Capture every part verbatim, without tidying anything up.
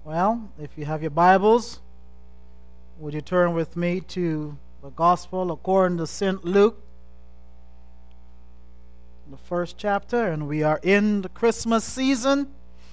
Well, if you have your Bibles, would you turn with me to the Gospel according to Saint Luke, the first chapter, and we are in the Christmas season.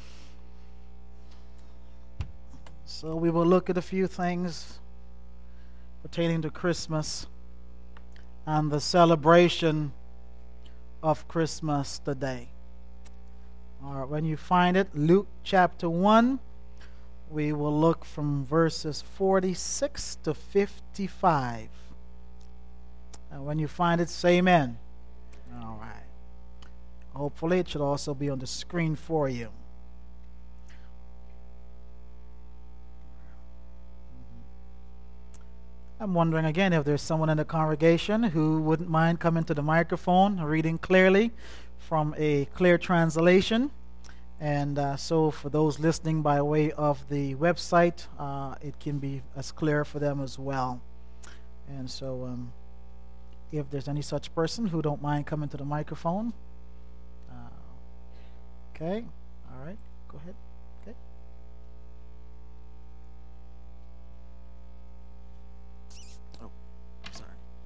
So we will look at a few things pertaining to Christmas and the celebration of Christmas today. All right, when you find it, Luke chapter one, we will look from verses forty-six to fifty-five. And when you find it, say amen. All right. Hopefully it should also be on the screen for you. I'm wondering again if there's someone in the congregation who wouldn't mind coming to the microphone, reading clearly from a clear translation. And uh, so for those listening by way of the website, uh, it can be as clear for them as well. And so um, if there's any such person who don't mind coming to the microphone, uh, okay, all right, go ahead. Okay. Oh, sorry.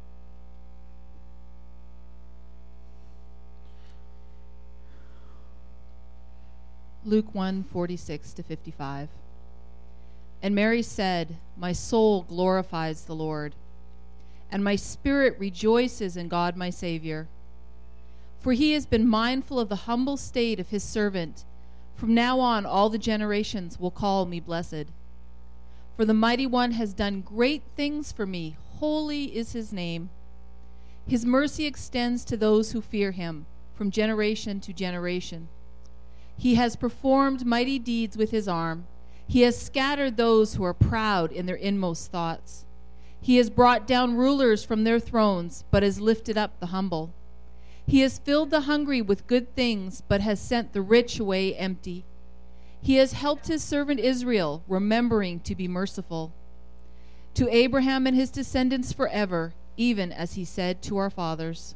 Luke one, forty-six to fifty-five. And Mary said, "My soul glorifies the Lord, and my spirit rejoices in God my Savior. For he has been mindful of the humble state of his servant. From now on all the generations will call me blessed. For the Mighty One has done great things for me. Holy is his name. His mercy extends to those who fear him, from generation to generation. He has performed mighty deeds with his arm. He has scattered those who are proud in their inmost thoughts. He has brought down rulers from their thrones, but has lifted up the humble. He has filled the hungry with good things, but has sent the rich away empty. He has helped his servant Israel, remembering to be merciful to Abraham and his descendants forever, even as he said to our fathers."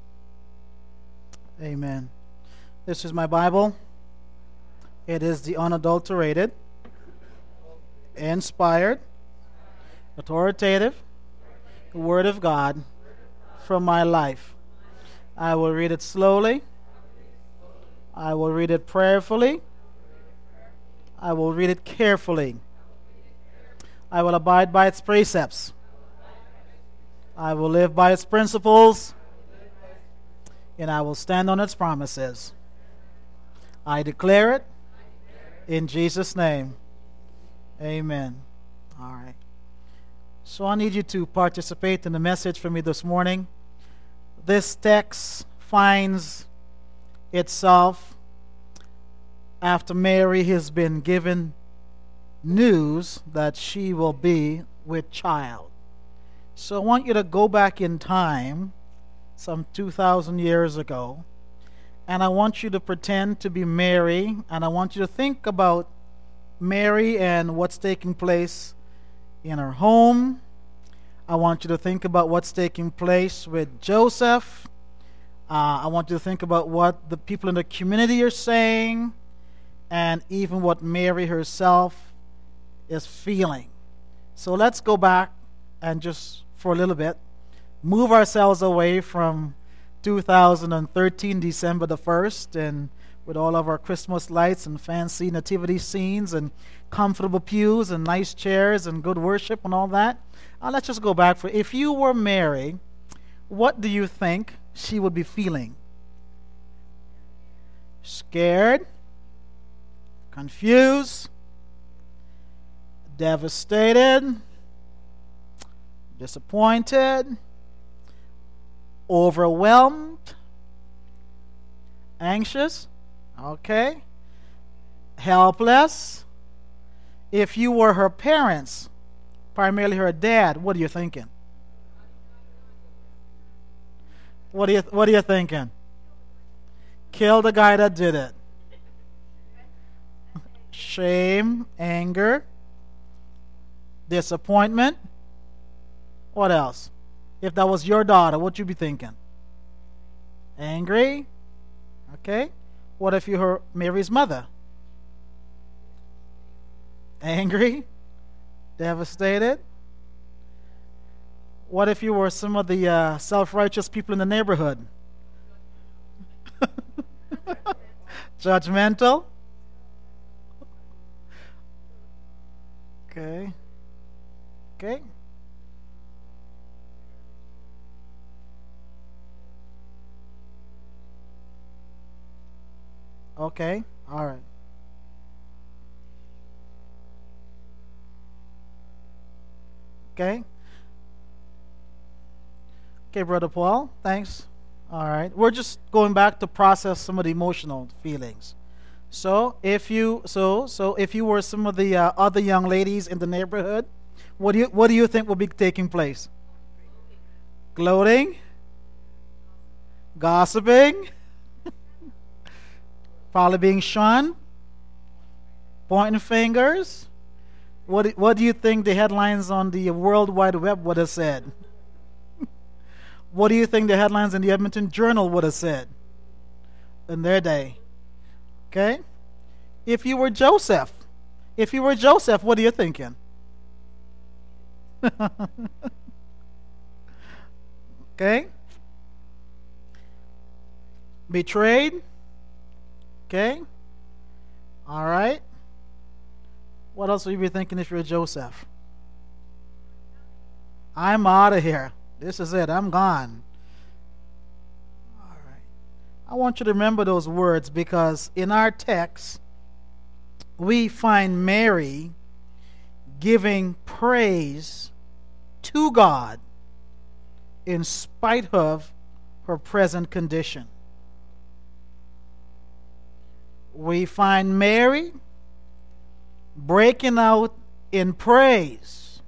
Amen. This is my Bible. It is the unadulterated, inspired, authoritative Word of God from my life. I will read it slowly. I will read it prayerfully. I will read it carefully. I will abide by its precepts. I will live by its principles. And I will stand on its promises. I declare it in Jesus' name. Amen. All right. So I need you to participate in the message for me this morning. This text finds itself after Mary has been given news that she will be with child. So I want you to go back in time, some two thousand years ago, and I want you to pretend to be Mary, and I want you to think about Mary and what's taking place in her home. I want you to think about what's taking place with Joseph. Uh, I want you to think about what the people in the community are saying, and even what Mary herself is feeling. So let's go back and just for a little bit move ourselves away from two thousand thirteen, December the first, and with all of our Christmas lights and fancy nativity scenes and comfortable pews and nice chairs and good worship and all that. Uh, let's just go back for, if you were Mary, what do you think she would be feeling? Scared, confused, devastated, disappointed, overwhelmed, anxious, okay, helpless. If you were her parents, primarily her dad, what are you thinking? What are you What are you thinking? Kill the guy that did it. Shame, anger, disappointment. What else? If that was your daughter, what would you be thinking? Angry. Okay. What if you were Mary's mother? Angry? Devastated? What if you were some of the uh, self-righteous people in the neighborhood? Judgmental? Okay. Okay. Okay. All right. Okay. Okay, Brother Paul. Thanks. All right. We're just going back to process some of the emotional feelings. So, if you so so if you were some of the uh, other young ladies in the neighborhood, what do you what do you think will be taking place? Gloating, gossiping, probably being shunned, pointing fingers. What do- what do you think the headlines on the World Wide Web would have said? What do you think the headlines in the Edmonton Journal would have said in their day? Okay? If you were Joseph, if you were Joseph, what are you thinking? Okay? Betrayed? Okay? All right. What else would you be thinking if you're Joseph? I'm out of here. This is it. I'm gone. All right. I want you to remember those words because in our text, we find Mary giving praise to God in spite of her present condition. We find Mary breaking out in praise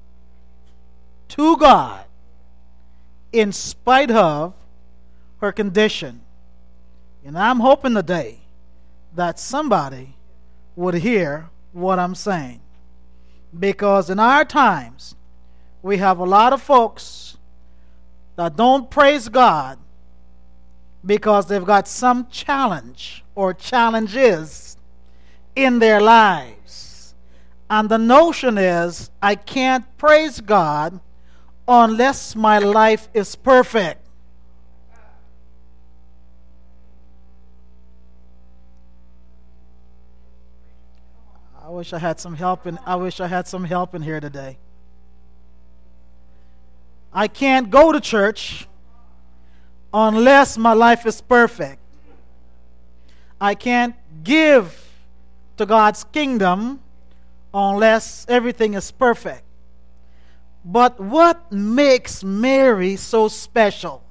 to God in spite of her condition. And I'm hoping today that somebody would hear what I'm saying. Because in our times, we have a lot of folks that don't praise God because they've got some challenge or challenges in their lives. And the notion is, I can't praise God unless my life is perfect. I wish I had some help in I wish I had some help in here today. I can't go to church unless my life is perfect. I can't give to God's kingdom unless everything is perfect. But what makes Mary so special?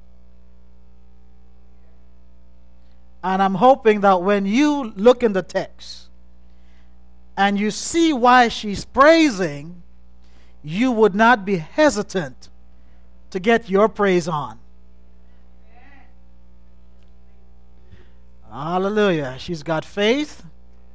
And I'm hoping that when you look in the text and you see why she's praising, you would not be hesitant to get your praise on. Hallelujah. She's got faith.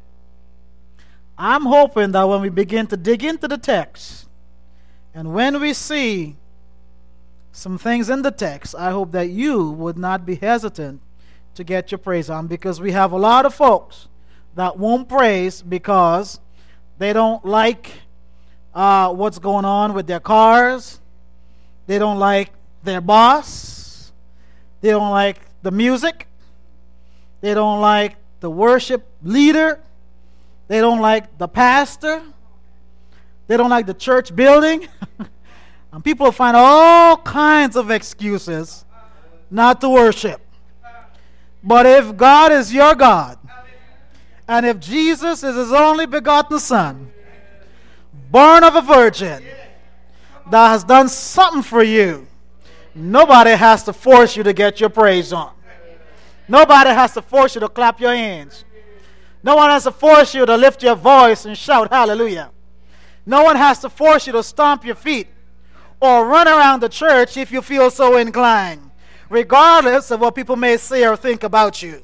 I'm hoping that when we begin to dig into the text, and when we see some things in the text, I hope that you would not be hesitant to get your praise on, because we have a lot of folks that won't praise because they don't like uh, what's going on with their cars. They don't like their boss. They don't like the music. They don't like the worship leader. They don't like the pastor. They don't like the church building. And people find all kinds of excuses not to worship. But if God is your God, and if Jesus is his only begotten Son, born of a virgin, that has done something for you, nobody has to force you to get your praise on. Nobody has to force you to clap your hands. No one has to force you to lift your voice and shout hallelujah. No one has to force you to stomp your feet or run around the church if you feel so inclined, regardless of what people may say or think about you.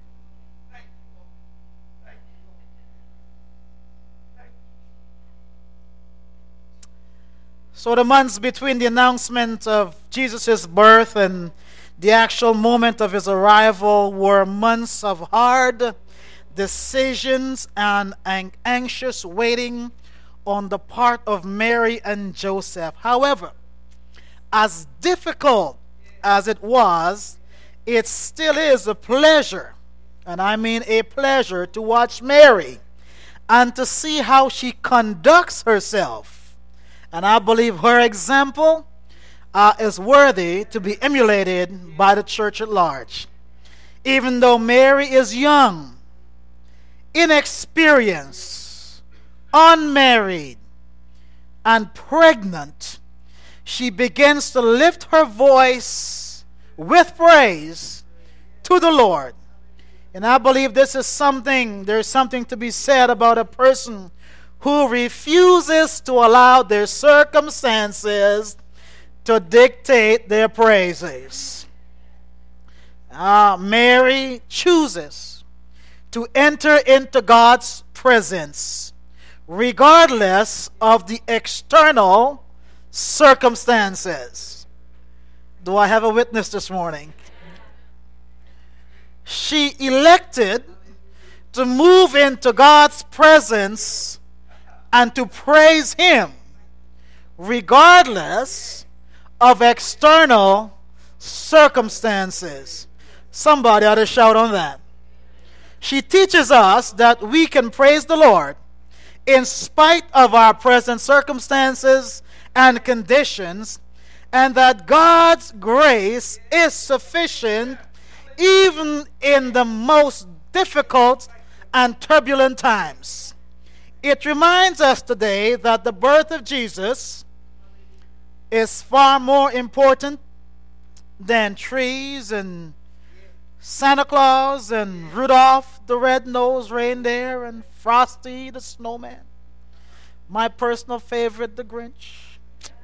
So the months between the announcement of Jesus' birth and the actual moment of his arrival were months of hard, decisions and an- anxious waiting on the part of Mary and Joseph. However, as difficult as it was, it still is a pleasure, and I mean a pleasure, to watch Mary and to see how she conducts herself. And I believe her example uh, is worthy to be emulated by the church at large. Even though Mary is young, inexperienced, unmarried, and pregnant, she begins to lift her voice with praise to the Lord. And I believe this is something, there's something to be said about a person who refuses to allow their circumstances to dictate their praises. Uh, Mary chooses to enter into God's presence regardless of the external circumstances. Do I have a witness this morning? She elected to move into God's presence and to praise Him regardless of external circumstances. Somebody ought to shout on that. She teaches us that we can praise the Lord in spite of our present circumstances and conditions, and that God's grace is sufficient even in the most difficult and turbulent times. It reminds us today that the birth of Jesus is far more important than trees and Santa Claus and Rudolph the red-nosed reindeer and Frosty the snowman. My personal favorite, the Grinch.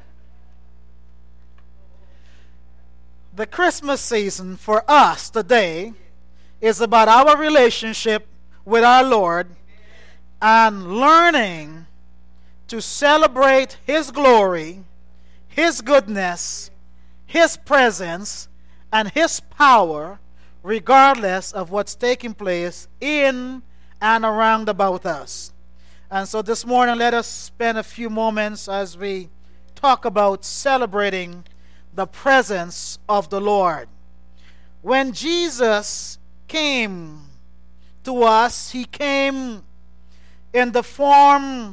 The Christmas season for us today is about our relationship with our Lord and learning to celebrate His glory, His goodness, His presence, and His power regardless of what's taking place in and around about us. And so this morning, let us spend a few moments as we talk about celebrating the presence of the Lord. When Jesus came to us, He came in the form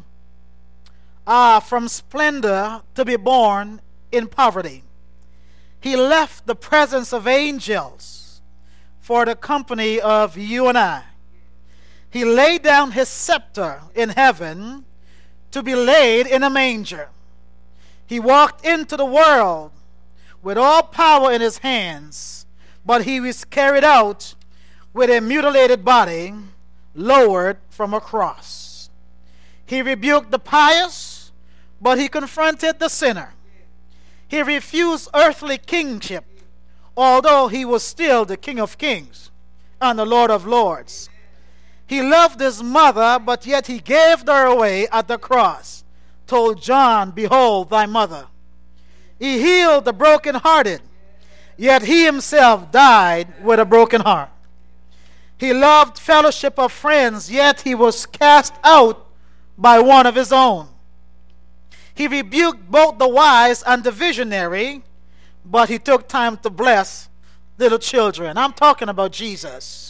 uh, from splendor to be born in poverty. He left the presence of angels for the company of you and I. He laid down His scepter in heaven to be laid in a manger. He walked into the world with all power in His hands, but He was carried out with a mutilated body lowered from a cross. He rebuked the pious, but He confronted the sinner. He refused earthly kingship, although He was still the King of Kings and the Lord of Lords. He loved His mother, but yet He gave her away at the cross, told John, "Behold thy mother." He healed the brokenhearted, yet He Himself died with a broken heart. He loved fellowship of friends, yet He was cast out by one of His own. He rebuked both the wise and the visionary, but He took time to bless little children. I'm talking about Jesus.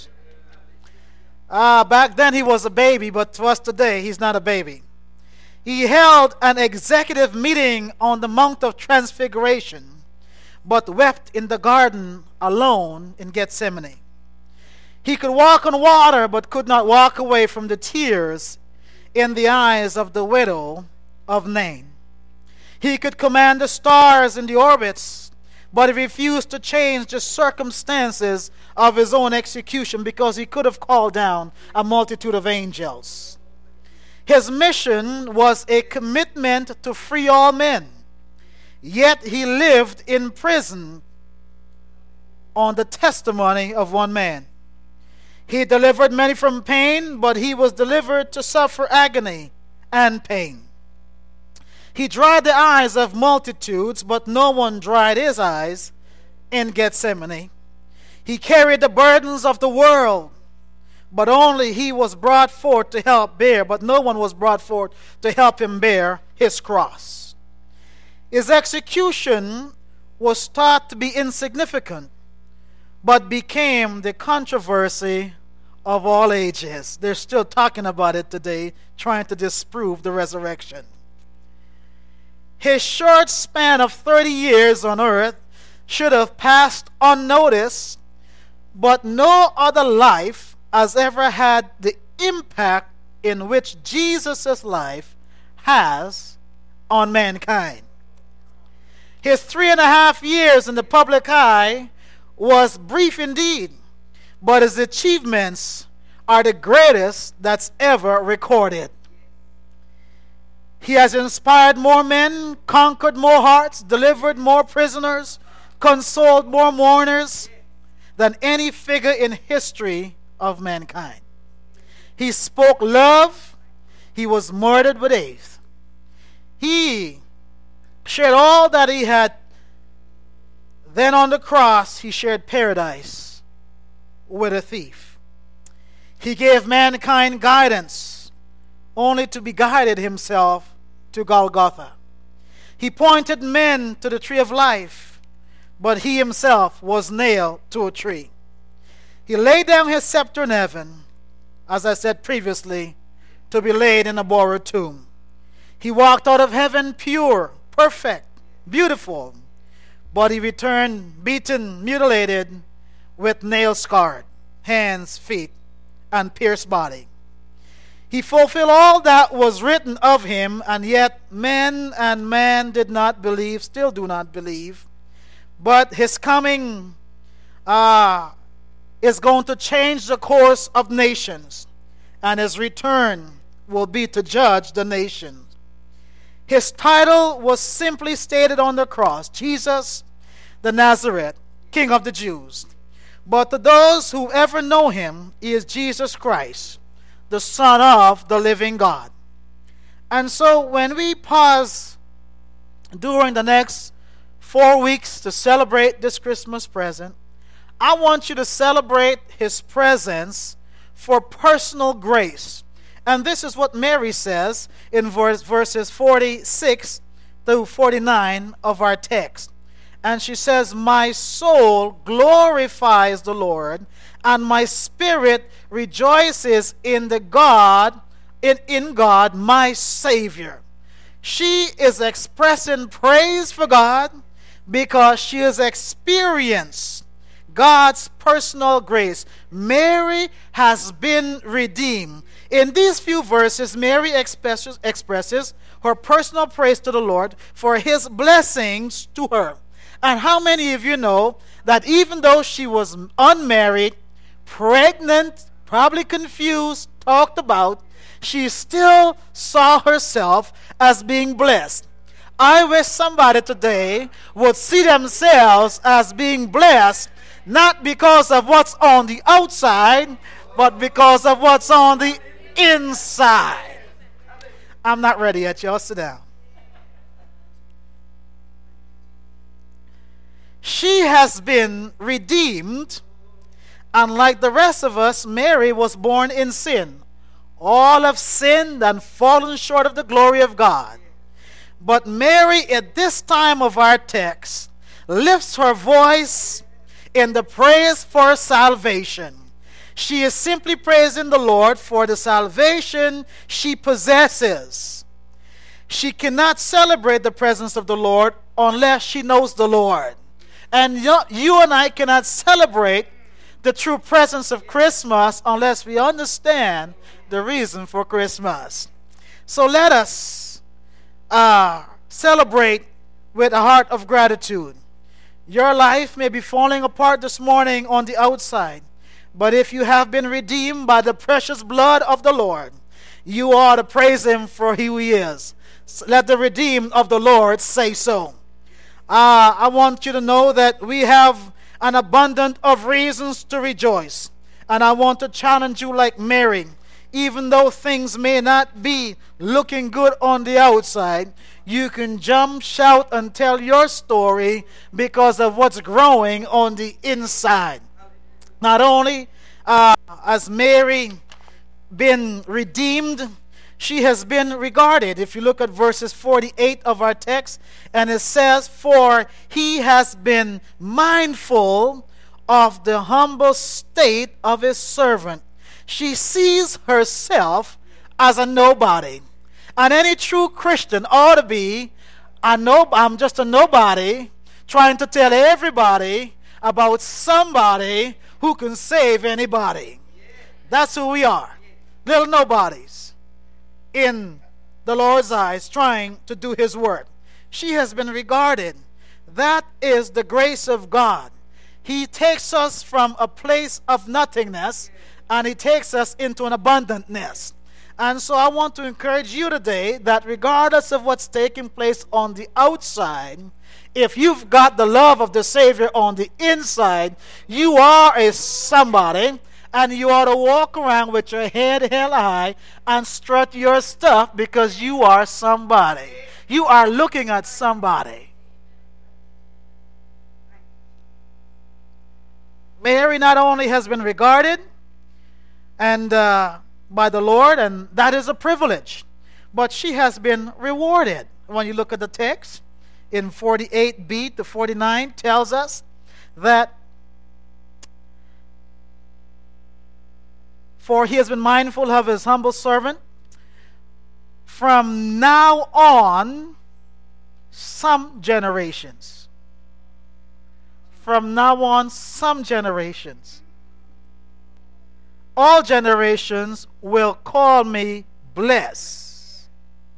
Uh, back then He was a baby, but to us today, He's not a baby. He held an executive meeting on the Mount of Transfiguration, but wept in the garden alone in Gethsemane. He could walk on water, but could not walk away from the tears in the eyes of the widow of Nain. He could command the stars in the orbits, but He refused to change the circumstances of His own execution because He could have called down a multitude of angels. His mission was a commitment to free all men, yet He lived in prison on the testimony of one man. He delivered many from pain, but He was delivered to suffer agony and pain. He dried the eyes of multitudes, but no one dried His eyes in Gethsemane. He carried the burdens of the world, but only he was brought forth to help bear, but no one was brought forth to help him bear his cross. His execution was thought to be insignificant, but became the controversy of all ages. They're still talking about it today, trying to disprove the resurrection. His short span of thirty years on earth should have passed unnoticed, but no other life has ever had the impact in which Jesus' life has on mankind. His three and a half years in the public eye was brief indeed, but his achievements are the greatest that's ever recorded. He has inspired more men, conquered more hearts, delivered more prisoners, consoled more mourners than any figure in history of mankind. He spoke love. He was murdered with AIDS. He shared all that he had. Then on the cross, he shared paradise with a thief. He gave mankind guidance, only to be guided himself to Golgotha. He pointed men to the tree of life, but he himself was nailed to a tree. He laid down his scepter in heaven, as I said previously, to be laid in a borrowed tomb. He walked out of heaven pure, perfect, beautiful, but he returned beaten, mutilated, with nail-scarred hands, feet, and pierced body. He fulfilled all that was written of him, and yet men and man did not believe, still do not believe. But his coming uh, is going to change the course of nations, and his return will be to judge the nations. His title was simply stated on the cross: Jesus the Nazareth, King of the Jews. But to those who ever know him, he is Jesus Christ, the Son of the living God. And so when we pause during the next four weeks to celebrate this Christmas present, I want you to celebrate his presence for personal grace. And this is what Mary says in verse, verses forty-six to forty-nine of our text. And she says, "My soul glorifies the Lord, and my spirit rejoices in the God, in, in God, my Savior." She is expressing praise for God because she has experienced God's personal grace. Mary has been redeemed. In these few verses, Mary expresses, expresses her personal praise to the Lord for his blessings to her. And how many of you know that even though she was unmarried, pregnant, probably confused, talked about, she still saw herself as being blessed? I wish somebody today would see themselves as being blessed, not because of what's on the outside, but because of what's on the inside. I'm not ready yet, y'all. Sit down. She has been redeemed. Unlike the rest of us, Mary was born in sin. All have sinned and fallen short of the glory of God. But Mary, at this time of our text, lifts her voice in the praise for salvation. She is simply praising the Lord for the salvation she possesses. She cannot celebrate the presence of the Lord unless she knows the Lord. And you, you and I cannot celebrate the true presence of Christmas unless we understand the reason for Christmas. So let us uh, celebrate with a heart of gratitude. Your life may be falling apart this morning on the outside, but if you have been redeemed by the precious blood of the Lord, you ought to praise him for who he is. Let the redeemed of the Lord say so. Uh, I want you to know that we have an abundance of reasons to rejoice. And I want to challenge you like Mary. Even though things may not be looking good on the outside, you can jump, shout, and tell your story because of what's growing on the inside. Not only uh, as Mary been redeemed, she has been regarded. If you look at verses forty-eight of our text, and it says, "For he has been mindful of the humble state of his servant." She sees herself as a nobody. And any true Christian ought to be, a no, I'm just a nobody, trying to tell everybody about somebody who can save anybody. That's who we are. Little nobodies in the Lord's eyes, trying to do his work. She has been regarded. That is the grace of God. He takes us from a place of nothingness, and he takes us into an abundantness. And so I want to encourage you today that regardless of what's taking place on the outside, if you've got the love of the Savior on the inside, you are a somebody, and you ought to walk around with your head held high and strut your stuff, because you are somebody. You are looking at somebody. Mary not only has been regarded and uh, by the Lord, and that is a privilege, but she has been rewarded. When you look at the text in forty-eight b to forty-nine, tells us that for he has been mindful of his humble servant. From now on, some generations. From now on, some generations. All generations will call me blessed.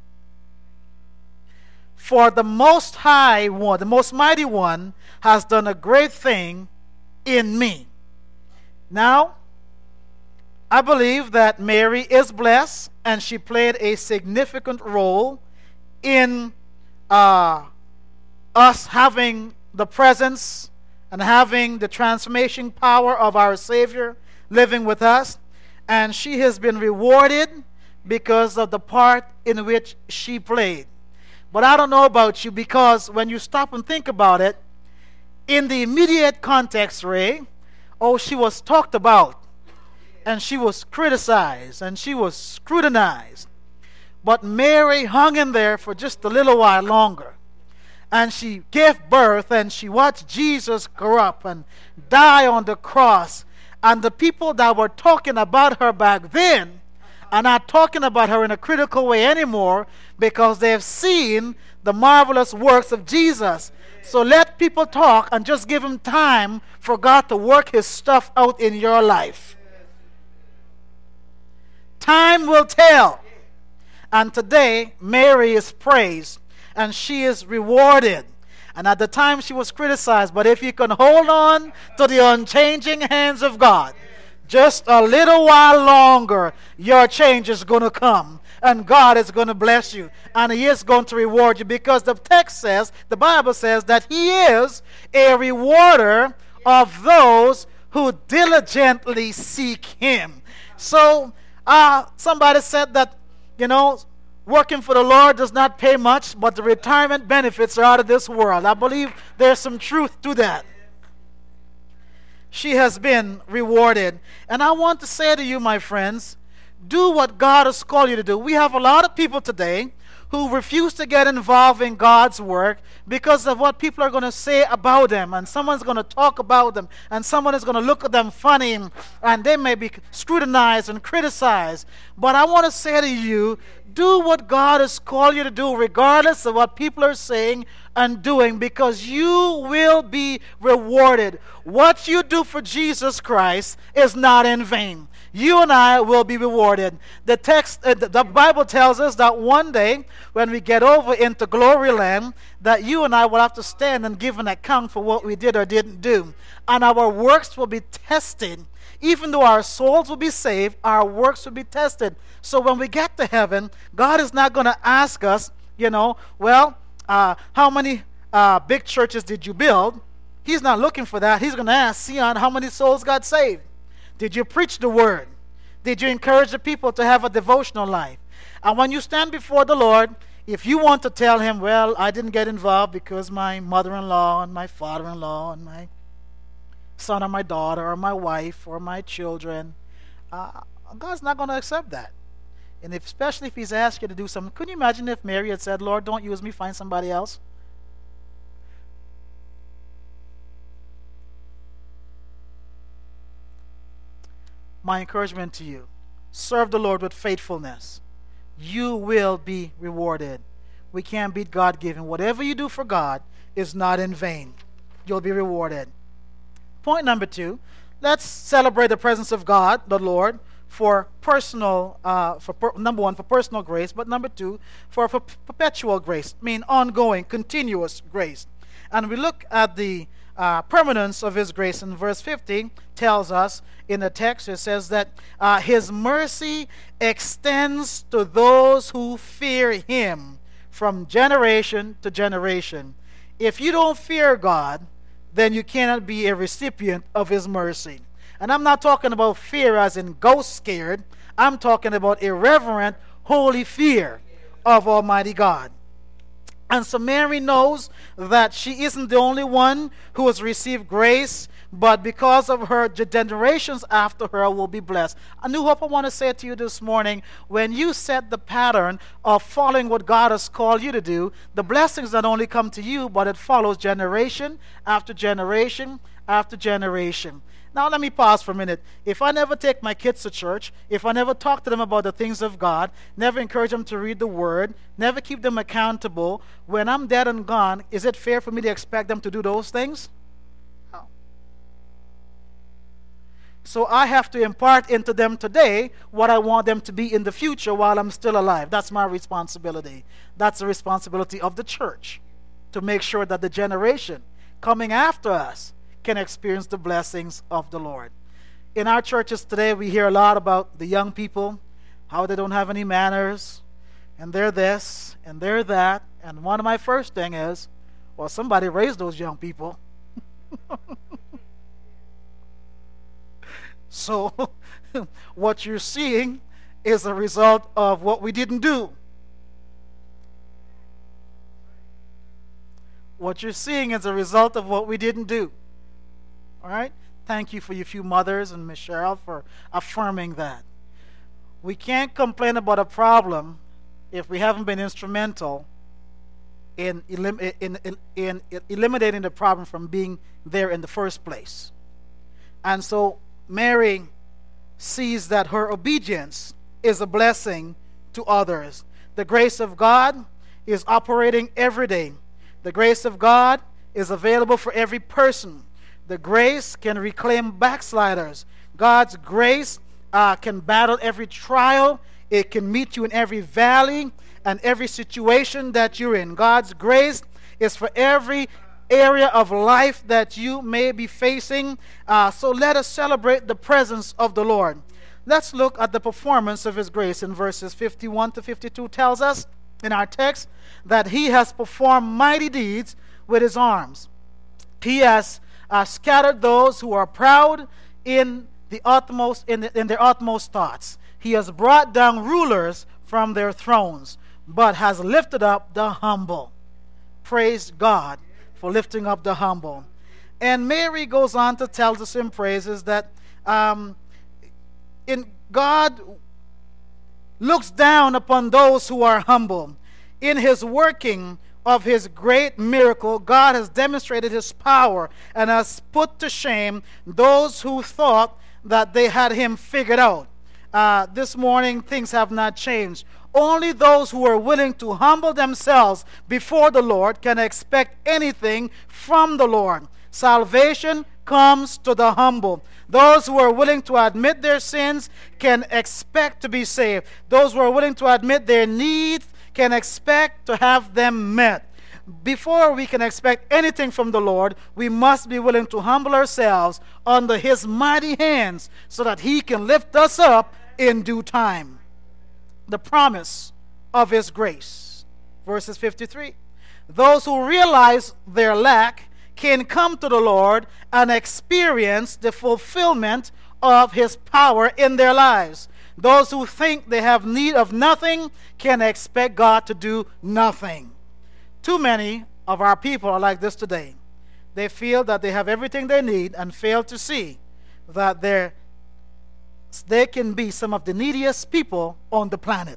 For the Most High One, the Most Mighty One, has done a great thing in me. Now, I believe that Mary is blessed, and she played a significant role in uh, us having the presence and having the transformation power of our Savior living with us. And she has been rewarded because of the part in which she played. But I don't know about you, because when you stop and think about it, in the immediate context, Ray, oh, she was talked about, and she was criticized, and she was scrutinized. But Mary hung in there for just a little while longer. And she gave birth, and she watched Jesus grow up and die on the cross. And the people that were talking about her back then are not talking about her in a critical way anymore, because they have seen the marvelous works of Jesus. So let people talk, and just give him time for God to work his stuff out in your life. Time will tell. And today, Mary is praised, and she is rewarded. And at the time, she was criticized. But if you can hold on to the unchanging hands of God, just a little while longer, your change is going to come. And God is going to bless you. And he is going to reward you. Because the text says, the Bible says, that he is a rewarder of those who diligently seek him. So, uh, somebody said that, you know, working for the Lord does not pay much, but the retirement benefits are out of this world. I believe there's some truth to that. She has been rewarded. And I want to say to you, my friends, do what God has called you to do. We have a lot of people today who refuse to get involved in God's work because of what people are going to say about them, and someone's going to talk about them, and someone is going to look at them funny, and they may be scrutinized and criticized. But I want to say to you, do what God has called you to do, regardless of what people are saying and doing, because you will be rewarded. What you do for Jesus Christ is not in vain. You and I will be rewarded. The text, uh, the, the Bible tells us that one day, when we get over into glory land, that you and I will have to stand and give an account for what we did or didn't do. And our works will be tested. Even though our souls will be saved, our works will be tested. So when we get to heaven, God is not going to ask us, you know, well, uh, how many uh, big churches did you build? He's not looking for that. He's going to ask, Sion, how many souls got saved? Did you preach the word? Did you encourage the people to have a devotional life? And when you stand before the Lord, if you want to tell him, well, I didn't get involved because my mother-in-law and my father-in-law and my son or my daughter or my wife or my children, uh, God's not going to accept that. And if, especially if he's asked you to do something, couldn't you imagine if Mary had said, Lord, don't use me, find somebody else? My encouragement to you, serve the Lord with faithfulness. You will be rewarded. We can't beat God-given. Whatever you do for God is not in vain. You'll be rewarded. Point number two, let's celebrate the presence of God, the Lord, for personal, uh, for per, number one, for personal grace, but number two, for, for perpetual grace, I mean ongoing, continuous grace. And we look at the uh, permanence of his grace in verse fifty, tells us in the text, it says that uh, his mercy extends to those who fear him from generation to generation. If you don't fear God, then you cannot be a recipient of his mercy. And I'm not talking about fear as in ghost scared. I'm talking about irreverent, holy fear of Almighty God. And so Mary knows that she isn't the only one who has received grace, but because of her, the generations after her will be blessed. A New Hope, I want to say to you this morning, when you set the pattern of following what God has called you to do, the blessings not only come to you, but it follows generation after generation after generation. Now let me pause for a minute. If I never take my kids to church, if I never talk to them about the things of God, never encourage them to read the Word, never keep them accountable, when I'm dead and gone, is it fair for me to expect them to do those things? No. So I have to impart into them today what I want them to be in the future while I'm still alive. That's my responsibility. That's the responsibility of the church, to make sure that the generation coming after us can experience the blessings of the Lord. In our churches today, we hear a lot about the young people, how they don't have any manners, and they're this, and they're that. And one of my first thing is, well, somebody raised those young people. So, what you're seeing is a result of what we didn't do. What you're seeing is a result of what we didn't do. All right? Thank you for your few mothers and Miss Cheryl for affirming that. We can't complain about a problem if we haven't been instrumental in, elim- in, in, in, in eliminating the problem from being there in the first place. And so Mary sees that her obedience is a blessing to others. The grace of God is operating every day. The grace of God is available for every person. The grace can reclaim backsliders. God's grace uh, can battle every trial. It can meet you in every valley and every situation that you're in. God's grace is for every area of life that you may be facing. Uh, so let us celebrate the presence of the Lord. Let's look at the performance of his grace in verses fifty-one to fifty-two. Tells us in our text that he has performed mighty deeds with his arms. He has Uh, scattered those who are proud in the utmost in, the, in their utmost thoughts. He has brought down rulers from their thrones, but has lifted up the humble. Praise God for lifting up the humble. And Mary goes on to tell us in praises that um, in God looks down upon those who are humble. In his working of his great miracle, God has demonstrated his power and has put to shame those who thought that they had him figured out. Uh, this morning, things have not changed. Only those who are willing to humble themselves before the Lord can expect anything from the Lord. Salvation comes to the humble. Those who are willing to admit their sins can expect to be saved. Those who are willing to admit their needs can expect to have them met. Before we can expect anything from the Lord, we must be willing to humble ourselves under his mighty hands so that he can lift us up in due time. The promise of his grace. Verses fifty-three. Those who realize their lack can come to the Lord and experience the fulfillment of his power in their lives. Those who think they have need of nothing can expect God to do nothing. Too many of our people are like this today. They feel that they have everything they need and fail to see that they're, they can be some of the neediest people on the planet.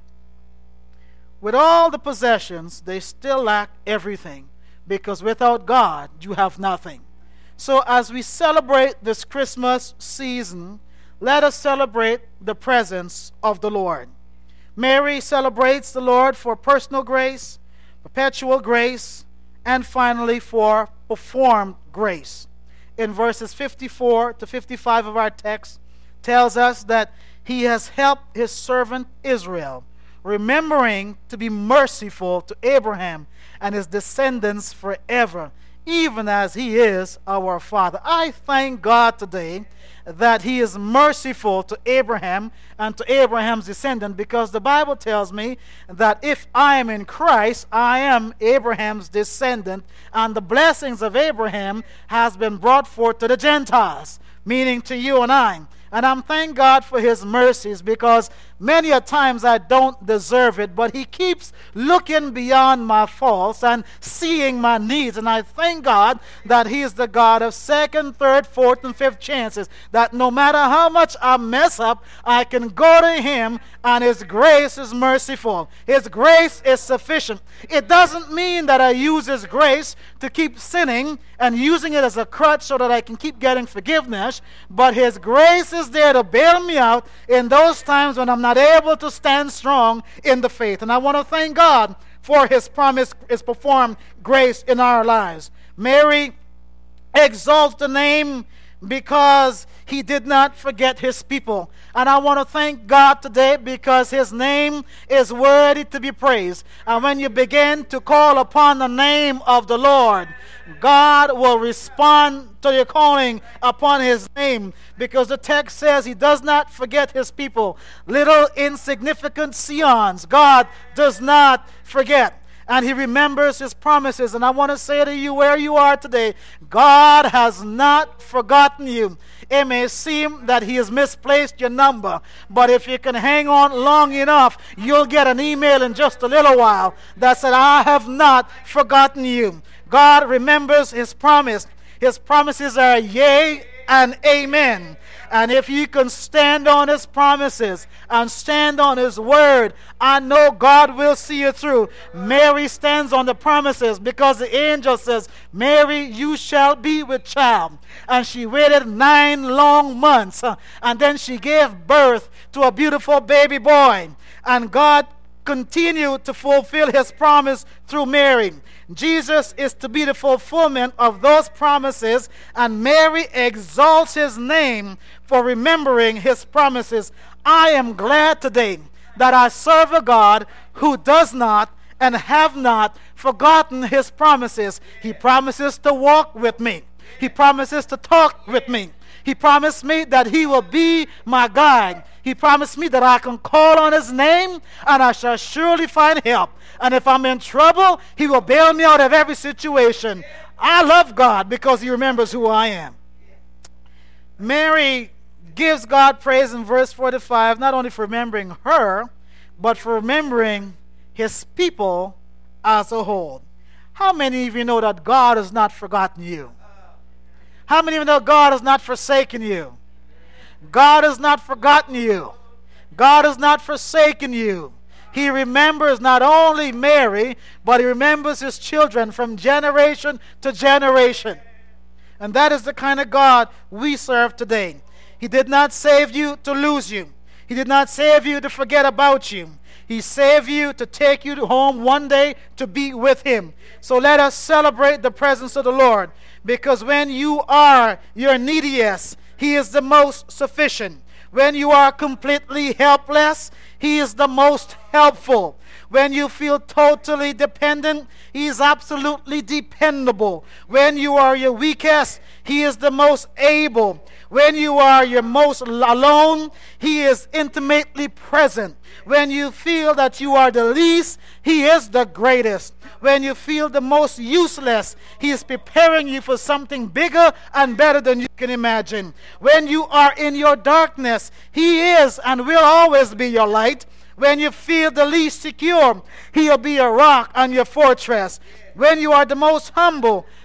With all the possessions, they still lack everything, because without God, you have nothing. So as we celebrate this Christmas season, let us celebrate the presence of the Lord. Mary celebrates the Lord for personal grace, perpetual grace, and finally for performed grace. In verses fifty-four to fifty-five of our text tells us that he has helped his servant Israel, remembering to be merciful to Abraham and his descendants forever, even as he is our Father. I thank God today that he is merciful to Abraham and to Abraham's descendant, because the Bible tells me that if I am in Christ, I am Abraham's descendant, and the blessings of Abraham has been brought forth to the Gentiles, meaning to you and I. And I'm thank God for his mercies, because many a times I don't deserve it, but he keeps looking beyond my faults and seeing my needs. And I thank God that he is the God of second, third, fourth, and fifth chances, that no matter how much I mess up, I can go to him, and his grace is merciful. His grace is sufficient. It doesn't mean that I use his grace to keep sinning and using it as a crutch so that I can keep getting forgiveness, but his grace is there to bail me out in those times when I'm not able to stand strong in the faith. And I want to thank God for his promise, his performed grace in our lives. Mary exalts the name because he did not forget his people. And I want to thank God today because his name is worthy to be praised. And when you begin to call upon the name of the Lord, God will respond to your calling upon his name, because the text says he does not forget his people. Little insignificant Sions, God does not forget. And he remembers his promises. And I want to say to you, where you are today, God has not forgotten you. It may seem that he has misplaced your number, but if you can hang on long enough, you'll get an email in just a little while that said, I have not forgotten you. God remembers his promise. His promises are yea and amen. And if you can stand on his promises and stand on his word, I know God will see you through. Mary stands on the promises because the angel says, Mary, you shall be with child. And she waited nine long months. uh, And then she gave birth to a beautiful baby boy. And God continued to fulfill his promise through Mary. Jesus is to be the fulfillment of those promises, and Mary exalts his name for remembering his promises. I am glad today that I serve a God who does not and have not forgotten his promises. He promises to walk with me. He promises to talk with me. He promised me that he will be my guide. He promised me that I can call on his name and I shall surely find help. And if I'm in trouble, he will bail me out of every situation. I love God because he remembers who I am. Mary gives God praise in verse forty-five, not only for remembering her, but for remembering his people as a whole. How many of you know that God has not forgotten you? How many of you know God has not forsaken you? God has not forgotten you. God has not forsaken you. He remembers not only Mary, but he remembers his children from generation to generation. And that is the kind of God we serve today. He did not save you to lose you. He did not save you to forget about you. He saved you to take you home one day to be with him. So let us celebrate the presence of the Lord, because when you are your neediest, he is the most sufficient. When you are completely helpless, he is the most helpful. When you feel totally dependent, he is absolutely dependable. When you are your weakest, he is the most able. When you are your most alone, he is intimately present. When you feel that you are the least, he is the greatest. When you feel the most useless, he is preparing you for something bigger and better than you can imagine. When you are in your darkness, he is and will always be your light. When you feel the least secure, he'll be your rock and your fortress. When you are the most humble,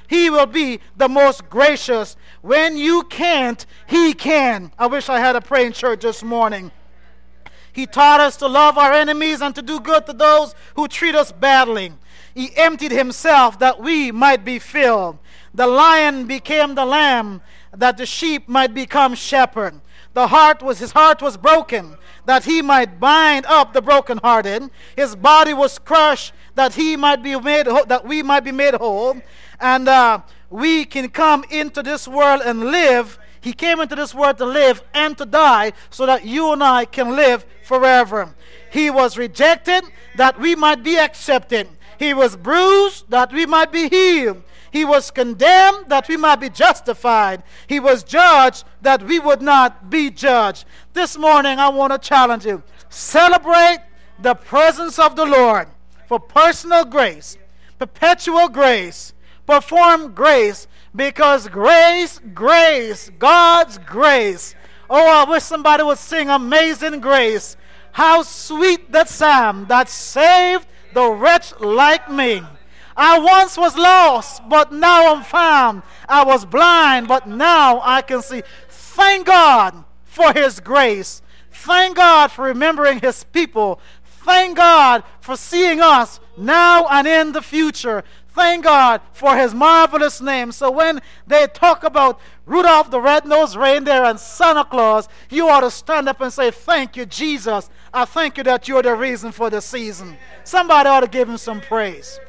He will be the most gracious. When you can't, He can. I wish I had a praying church this morning. He taught us to love our enemies and to do good to those who treat us badly. He emptied Himself that we might be filled. The lion became the lamb, that the sheep might become shepherd. The heart was his heart was broken, that He might bind up the brokenhearted. His body was crushed, that He might be made that we might be made whole. And uh, we can come into this world and live. He came into this world to live and to die, so that you and I can live forever. He was rejected, that we might be accepted. He was bruised, that we might be healed. He was condemned, that we might be justified. He was judged, that we would not be judged. This morning, I want to challenge you. Celebrate the presence of the Lord for personal grace, perpetual grace, perform grace, because grace, grace, God's grace. Oh, I wish somebody would sing Amazing Grace. How sweet that sound that saved the wretch like me. I once was lost, but now I'm found. I was blind, but now I can see. Thank God for His grace. Thank God for remembering His people. Thank God for seeing us now and in the future. Thank God for His marvelous name. So when they talk about Rudolph the Red-Nosed Reindeer and Santa Claus, you ought to stand up and say, thank you, Jesus. I thank you that you're the reason for the season. Somebody ought to give Him some praise.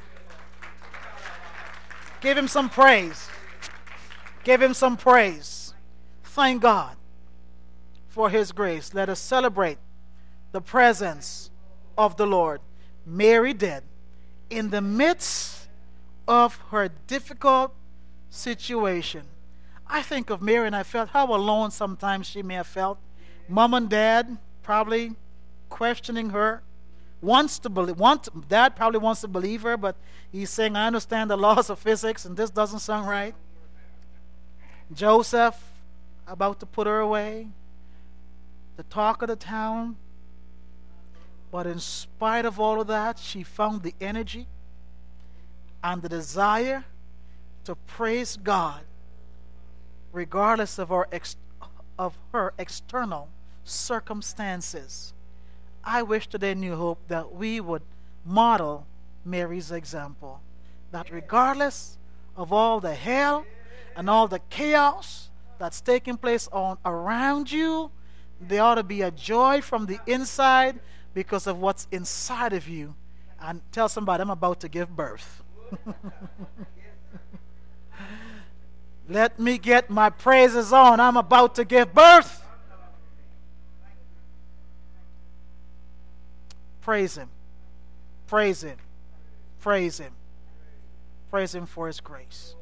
Give Him some praise. Give Him some praise. Thank God for His grace. Let us celebrate the presence of the Lord. Mary did. In the midst of her difficult situation. I think of Mary and I felt how alone sometimes she may have felt. Mom and Dad probably questioning her. Wants to believe, want, Dad probably wants to believe her, but he's saying, I understand the laws of physics and this doesn't sound right. Joseph about to put her away. The talk of the town. But in spite of all of that, she found the energy and the desire to praise God regardless of her, ex- of her external circumstances. I wish today, New Hope, that we would model Mary's example. That regardless of all the hell and all the chaos that's taking place on around you, there ought to be a joy from the inside because of what's inside of you. And tell somebody, I'm about to give birth. Let me get my praises on. I'm about to give birth. Praise Him. Praise Him. Praise Him. Praise Him for His grace.